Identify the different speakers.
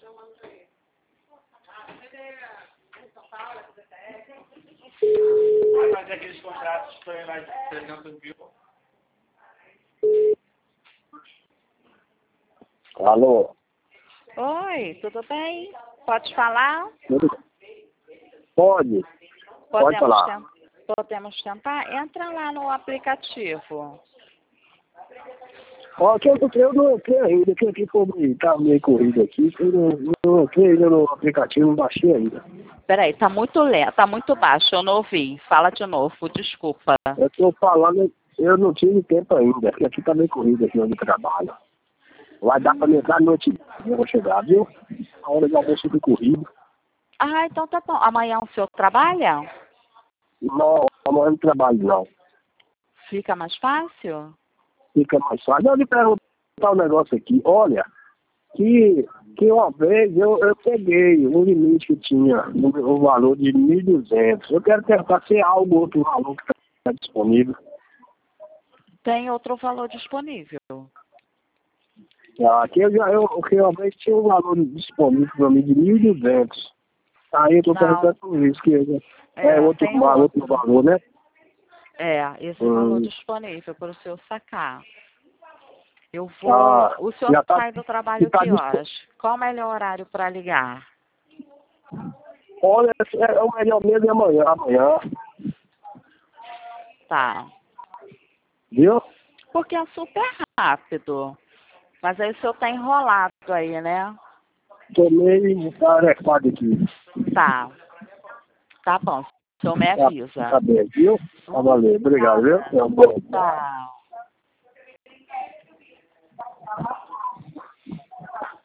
Speaker 1: Mas aqueles contratos também vai treinando viu?
Speaker 2: Alô?
Speaker 3: Oi, tudo bem? Pode falar?
Speaker 2: Pode? Pode falar.
Speaker 3: Podemos tentar? Entra lá no aplicativo.
Speaker 2: Ó, que eu não entrei ainda, que aqui tá meio corrido aqui, eu não entrei ainda no aplicativo, não baixei ainda.
Speaker 3: Peraí, tá muito lento, tá muito baixo, eu não ouvi. Fala de novo, desculpa.
Speaker 2: Eu tô falando, eu não tive tempo ainda, porque aqui tá meio corrido aqui onde eu trabalho. Vai dar pra me entrar à noite, eu vou chegar, viu? A hora do almoço fica corrido.
Speaker 3: Ah, então tá bom. Amanhã o senhor trabalha?
Speaker 2: Não, amanhã não trabalho não.
Speaker 3: Fica mais fácil?
Speaker 2: Fica mais fácil. Eu lhe perguntar um negócio aqui, olha, que uma vez eu peguei o limite que tinha, o valor de 1.200. Eu quero tentar ser algo outro valor que está disponível.
Speaker 3: Tem outro valor disponível.
Speaker 2: Aqui que uma vez tinha um valor disponível para mim de 1.200. Aí eu estou perguntando por isso, que outro valor, né?
Speaker 3: Esse valor disponível para o senhor sacar. Eu vou. O senhor sai do trabalho que horas? Qual o melhor horário para ligar?
Speaker 2: Olha, o melhor mesmo é amanhã.
Speaker 3: Tá.
Speaker 2: Viu?
Speaker 3: Porque é super rápido. Mas aí o senhor tá enrolado aí, né?
Speaker 2: Tô meio tarefado aqui.
Speaker 3: Tá. Tá bom. O senhor me avisa.
Speaker 2: Tá bem, viu? Tá valendo. Obrigado, viu?
Speaker 3: Tchau.